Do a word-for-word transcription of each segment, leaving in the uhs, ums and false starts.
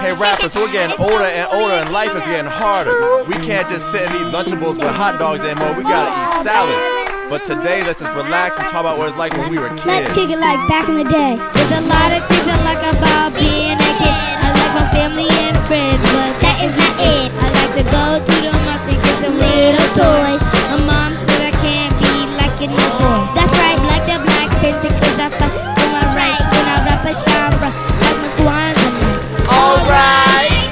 Hey rappers, we're getting older and older and life is getting harder. We can't just sit and eat Lunchables with hot dogs anymore, we gotta eat salads. But today, let's just relax and talk about what it's like when we were kids. Let's kick it like back in the day. There's a lot of things I like about being a kid. I like my family and friends, but that is not it. I like to go to the mall to get some little toys. My mom said I can't be like your no boys. That's right, like the Black Panther, cause I fight for my rights. When I rap a genre, like my Kwanzaa nights. Alright,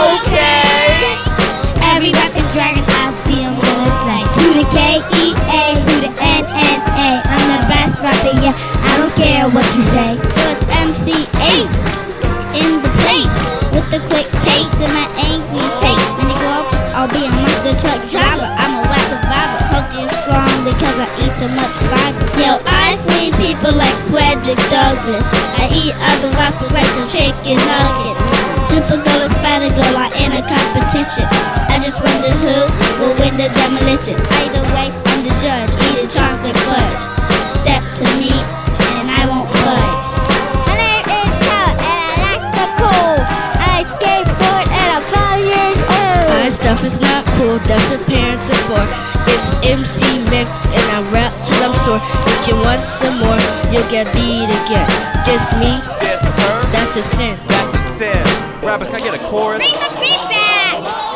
okay. Every rapping dragon I see, I'm gonna slay. To the K E A, to the N N A. I'm the best rapper, yeah, I don't care what you say. So it's M C Ace in the place, with the quick pace and my angry face. When you go up, I'll be a monster truck driver. I'm a wet survivor, healthy and strong because I eat too much fiber. Yo, I feed people like Frederick Douglass. I eat other rappers like some chicken nuggets. Super girl and spider girl are in a competition. I just wonder who will win the demolition. Either way, I'm the judge, eating chocolate fudge. Step to me, and I won't budge. My name is Tyler, and I like the cool. I skateboard, and I'm five years old. My stuff is not cool, that's what parents are for. It's M C Mix, and I rap till I'm sore. If you want some more, you'll get beat again. Just me, Just her, that's a sin. that's a sin. Rappers, can I get a chorus? Bring the beat back!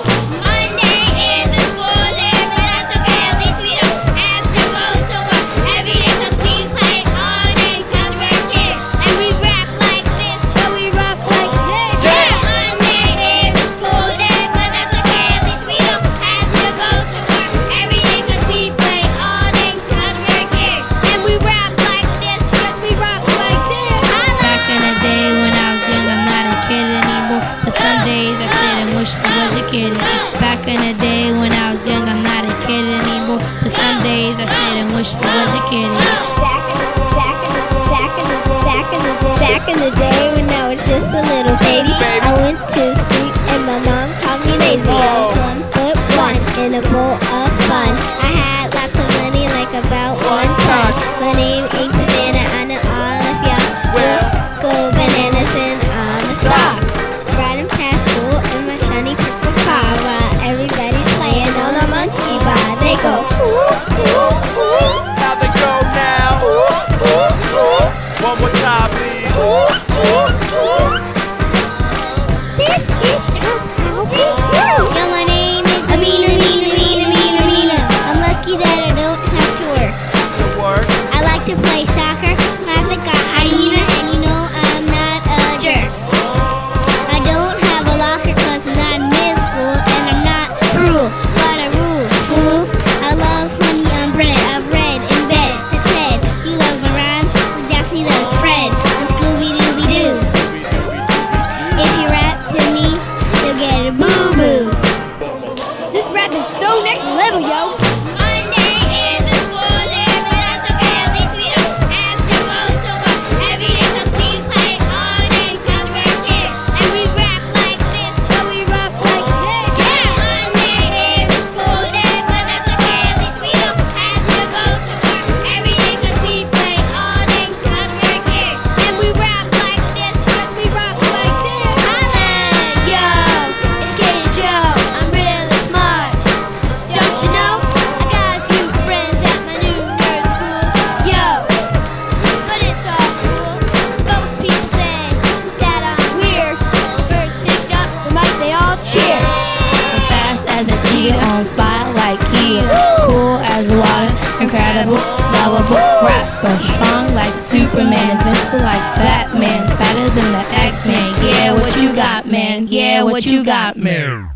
Monday is the school day, but that's okay, at least we don't have to go to work every day, cause we play all day, cause we're kids. And we rap like this, but we rock like this. Yeah! Monday is the school day, but that's okay, at least we don't have to go to work every day, cause we play all day, cause we're kids. And we rap like this, cause we rock like this. Back in the day when I was young, I'm not a kid anymore. But some days I sit and wish I was a kid again. Back in the day when I was young, I'm not a kid anymore. But some days I sit and wish I was a kid again. Back in the, back in the, back in the, back in the day when I was just a little baby, I went to sleep and my mom called me lazy. I was one foot one in a bowl of fun. I had lots of money, like about one ton. My name ain't Savannah, I know all of y'all will go bananas and I'm a star. Riding past school in my shiny purple car while everybody's playing on a monkey bar. They go ooh, ooh, ooh. How they go now? Ooh, ooh, ooh. One more time, please. Ooh, ooh, ooh. This is just how they do. Yo, my name is Amina, Amina, Amina, Amina, Amina. I'm lucky that I don't have to work. To work. I like to play soccer, laugh like a hyena, and you know I'm not a jerk. I don't have a locker cause I'm not in mid school, and I'm not cruel, but I rule, fool. I love honey on bread, I've read in bed. That's Ted, you love my rhymes, and Daphne loves Fred, and Scooby-Dooby-Doo. If you rap to me, you'll get a boo-boo. This rap is so next level, yo. Monday is the school day, but that's okay, at least we don't have to go to work every day, cause we play all day, cause we're kids. And we rap like this, but we rock like this. Yeah! Monday is the school day, but that's okay, at least we don't have to go to work every day, cause we play all day, cause we're kids. And we rap like this, cause we rock like this. Holla! Yo! It's Katie Joe, I'm really smart. Don't you know? I got a few friends at my new nerd school. Yo! But it's all cool. Most people say that I'm weird. First picked up the mic, they all cheer. I'm fast as a cheetah, on fire like Kia. Cool as water, incredible, lovable, rapper. Strong like Superman, invincible like Batman. Fatter than the X-Men. Yeah, what you got, man? Yeah, what you got, man?